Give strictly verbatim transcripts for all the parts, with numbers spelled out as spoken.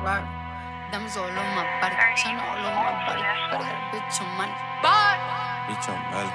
Ferrari. Diamonds all over my body, China all over my body. But I got a bitch on money. Bye. Bitch on Molly.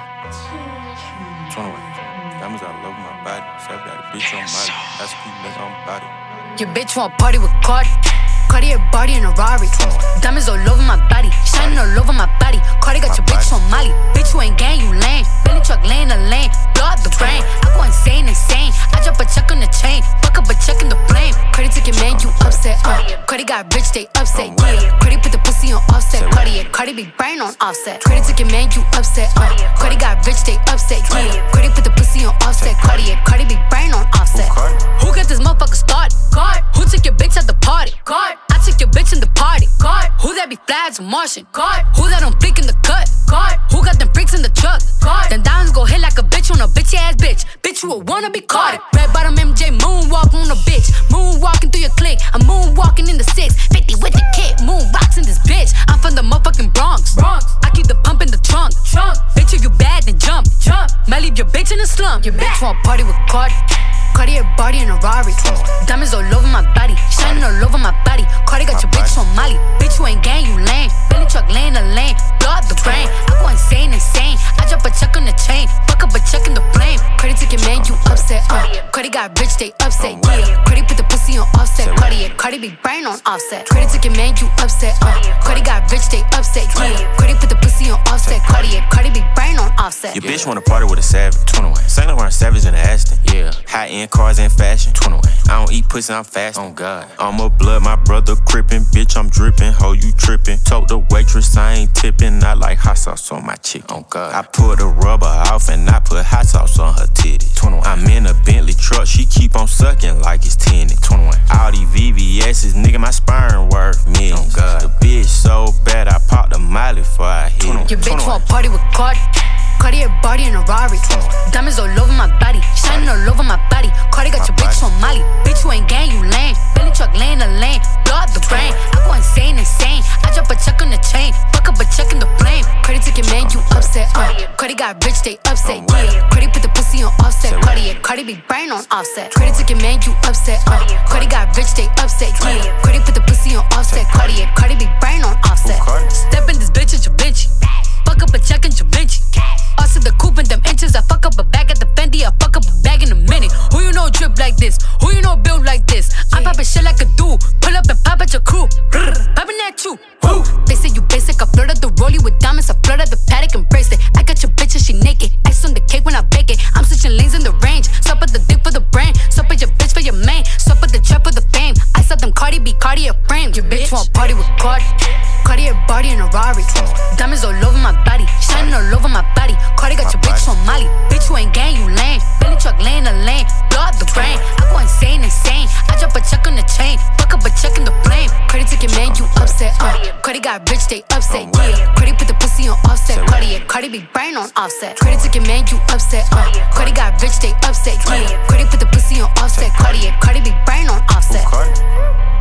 twenty-one. Diamonds all over my body. So I got a bitch on Molly. That's a nigga on body. Your bitch want party with Cardi. Cardi a body in a Rari. Diamonds all over my body, shining all over my body. Cardi got your bitch on Molly. Bitch, you ain't gang, you lame. Billy truck laying the lane, blow up the brain. I go insane, insane. I drop a check on the chain, fuck up a check in the flame. Cardi took your man, you upset. Uh, Cardi got rich, they upset. Yeah, Cardi put the pussy on offset. Cardi, yeah, Cardi be brain on offset. Cardi took your man, you upset. Uh, Cardi got rich, they upset. Yeah, Cardi put the pussy on offset. Cardi, yeah, Cardi be brain on offset. Who got this motherfucker started? God. Who took your bitch at the party? God. I took your bitch in the party. God. Who that be fly as a Martian? God. Who that on fleek in the cut? God. Who got them freaks in the truck? God. Them diamonds go hit like a bitch on a bitch ass bitch. Bitch, you a wanna be caught. Red bottom M J moonwalk on a bitch. Moonwalking through your clique. I'm moonwalking in the six fifty with the kid. Moon rocks in this bitch. I'm from the motherfucking Bronx. Bronx. I keep the pump in the trunk. Trunk. Bitch, if you bad, then jump. Jump. Might leave your bitch in the slump. Your bitch want party with Cardi. Cardi a body in a Rari. Diamonds all over my body, shining all over my body. Cardi got your bitch on Molly. Bitch, you ain't gang, you lame. Billy truck laying the lane, blow up the brain. I go insane, insane. I drop a check on the chain, fuck up a check in the flame. Cardi took your man, you upset. Uh, Cardi got rich, they upset. Yeah, Cardi put the pussy on offset. Cardi, yeah, Cardi be brain on offset. Cardi took your man, you upset. Uh, Cardi got rich, they upset. Yeah, Cardi put the pussy on offset. Cardi, yeah, Cardi be brain on offset. Your bitch wanna party with a savage. twenty-one. Saint Laurent Savage in the Aston. Yeah. High end cars and fashion. twenty-one. I don't eat pussy, I'm fast. On God. I'm a blood, my brother crippin'. Bitch, I'm drippin'. Ho, you trippin'. Told the waitress I ain't tippin'. I like hot sauce on my chick. On God. I pulled the rubber off and I put hot sauce on her titty. twenty-one. I'm in a Bentley truck. She keep on sucking like it's tinted. twenty-one. All these V V S's, nigga, my sperm worth millions. On God. The bitch so bad, I popped the Molly before I hit it. Your bitch want party with Cardi. Cardi a body in a Rari. Diamonds all over my body, shining all over my body. Cardi got your bitch on Molly. Bitch, you ain't gang, you lame. Billy truck laying the lane, blow up the brain. I go insane, insane. I drop a check on the chain, fuck up a check in the flame. Cardi took your man, you upset. Uh, Cardi got rich, they upset. Yeah, Cardi put the pussy on offset. Cardi, yeah, Cardi be brain on offset. Cardi took your man, you upset. Uh, Cardi got rich, they upset. Yeah, Cardi put the pussy on offset. Cardi, yeah, Cardi be brain on offset. Step in this bitch at your bitch. Fuck up a check in your bitch. Us in the coupe in them inches. I fuck up a bag at the Fendi. I fuck up a bag in a minute. Who you know drip like this? Who you know build like this? I'm poppin' shit like a dude. Pull up and pop at your crew. Poppin' that too. Woo. They say you basic. I flirt at the rollie with diamonds. I flirt at the paddock and bracelet. I got your bitch and she naked. Ice on the cake when I bake it. I'm switching lanes in the range. Swap at the dick for the brain. Swap at your bitch for your main. Swap at the trap for the fame. I saw them Cardi B, Cardi a frame. Your bitch want party with Cardi. Cardi a body in a Rari. Diamonds all over my body, shining all over my body. Cardi got your bitch on Molly. Bitch, you ain't gang, you lame. Billy truck laying the lane, blow up the brain. I go insane, insane. I drop a check on the chain, fuck up a check in the flame. Cardi took your man, you upset. Uh, Cardi got rich, they upset. Yeah, Cardi put the pussy on offset. Cardi, yeah, Cardi be brain on offset. Cardi took your man, you upset. Uh, Cardi got rich, they upset. Yeah, Cardi put the pussy on offset. Cardi, yeah, Cardi be brain on offset.